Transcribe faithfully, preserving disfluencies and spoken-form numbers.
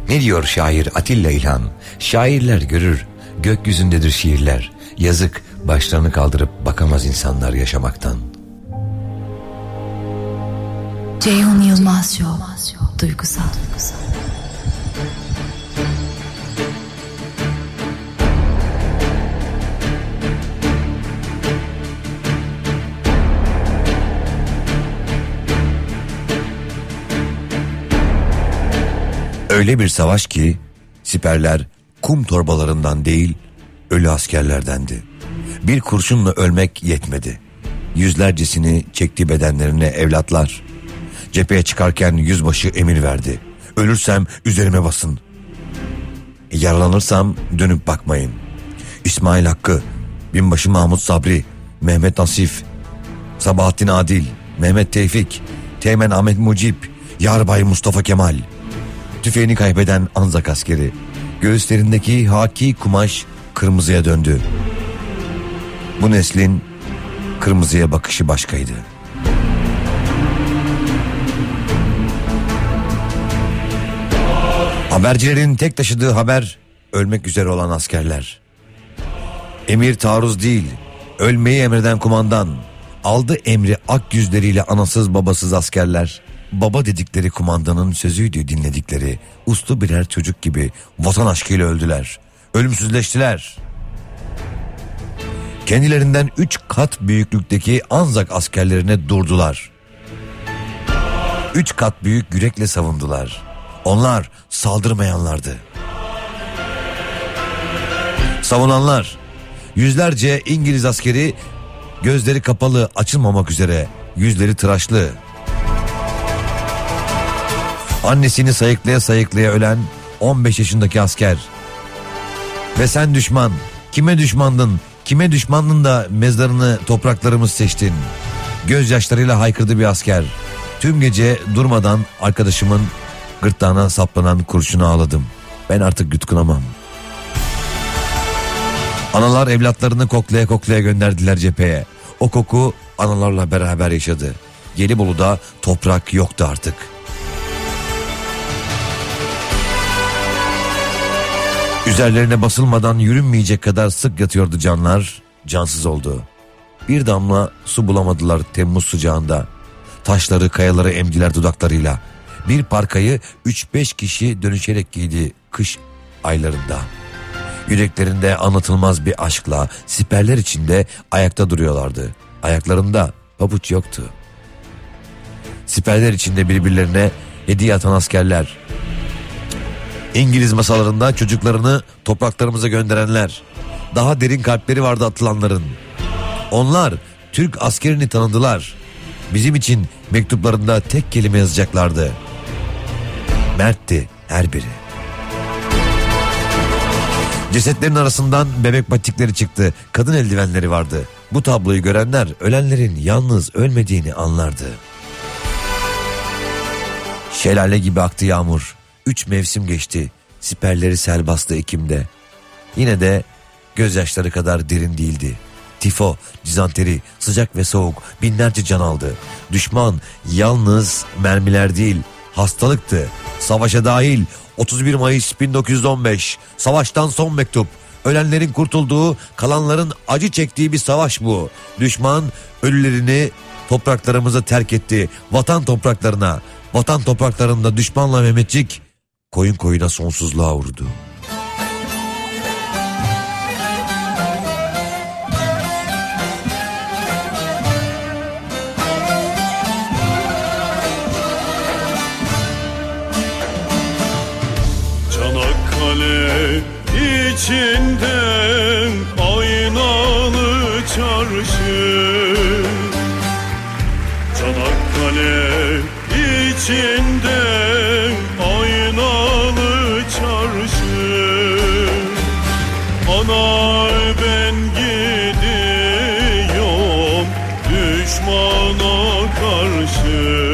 Ne diyor şair Atilla İlhan? Şairler görür, gökyüzündedir şiirler. Yazık, başlarını kaldırıp bakamaz insanlar yaşamaktan. Ceyhun Yılmaz Show. Duygusal. Duygusal. Öyle bir savaş ki siperler kum torbalarından değil, ölü askerlerdendi. Bir kurşunla ölmek yetmedi. Yüzlercesini çekti bedenlerine evlatlar. Cepheye çıkarken yüzbaşı emir verdi. Ölürsem üzerime basın. Yaralanırsam dönüp bakmayın. İsmail Hakkı, Binbaşı Mahmut Sabri, Mehmet Nasif, Sabahattin Adil, Mehmet Tevfik, Teğmen Ahmet Mucip, Yarbay Mustafa Kemal. Tüfeğini kaybeden Anzak askeri. Göğüslerindeki haki kumaş kırmızıya döndü. Bu neslin kırmızıya bakışı başkaydı. Habercilerin tek taşıdığı haber ölmek üzere olan askerler. Emir taarruz değil, ölmeyi emreden kumandan. Aldı emri ak yüzleriyle anasız babasız askerler. Baba dedikleri kumandanın sözüydü dinledikleri. Uslu birer çocuk gibi vatan aşkıyla öldüler. Ölümsüzleştiler. Kendilerinden üç kat büyüklükteki Anzak askerlerine durdular. Üç kat büyük yürekle savundular. Onlar saldırmayanlardı. Savunanlar, yüzlerce İngiliz askeri, gözleri kapalı, açılmamak üzere, yüzleri tıraşlı. Annesini sayıklaya sayıklaya ölen on beş yaşındaki asker. Ve sen düşman, kime düşmandın, kime düşmandın da mezarını topraklarımız seçtin? Gözyaşlarıyla haykırdı bir asker. Tüm gece durmadan arkadaşımın gırtlağına saplanan kurşunu ağladım. Ben artık yutkunamam. Analar evlatlarını koklaya koklaya gönderdiler cepheye. O koku analarla beraber yaşadı. Gelibolu'da toprak yoktu artık. Üzerlerine basılmadan yürünmeyecek kadar sık yatıyordu canlar, cansız oldu. Bir damla su bulamadılar Temmuz sıcağında. Taşları, kayaları emdiler dudaklarıyla. Bir parkayı üç beş kişi dönüşerek giydi kış aylarında. Yüreklerinde anlatılmaz bir aşkla siperler içinde ayakta duruyorlardı. Ayaklarında pabuç yoktu. Siperler içinde birbirlerine hediye atan askerler. İngiliz masalarında çocuklarını topraklarımıza gönderenler. Daha derin kalpleri vardı atılanların. Onlar Türk askerini tanıdılar. Bizim için mektuplarında tek kelime yazacaklardı. Mert'ti her biri. Cesetlerin arasından bebek patikleri çıktı. Kadın eldivenleri vardı. Bu tabloyu görenler ölenlerin yalnız ölmediğini anlardı. Şelale gibi aktı yağmur. Üç mevsim geçti. Siperleri sel bastı Ekim'de. Yine de gözyaşları kadar derin değildi. Tifo, dizanteri, sıcak ve soğuk binlerce can aldı. Düşman yalnız mermiler değil, hastalıktı. Savaşa dahil. otuz bir Mayıs bin dokuz yüz on beş. Savaştan son mektup. Ölenlerin kurtulduğu, kalanların acı çektiği bir savaş bu. Düşman ölülerini topraklarımıza terk etti. Vatan topraklarına. Vatan topraklarında düşmanla Mehmetçik koyun koyuna sonsuzluğa vurdu. Çanakkale içinde aynalı çarşı, Çanakkale içinde aynalı çarşı. Ana ben gidiyorum düşmana karşı.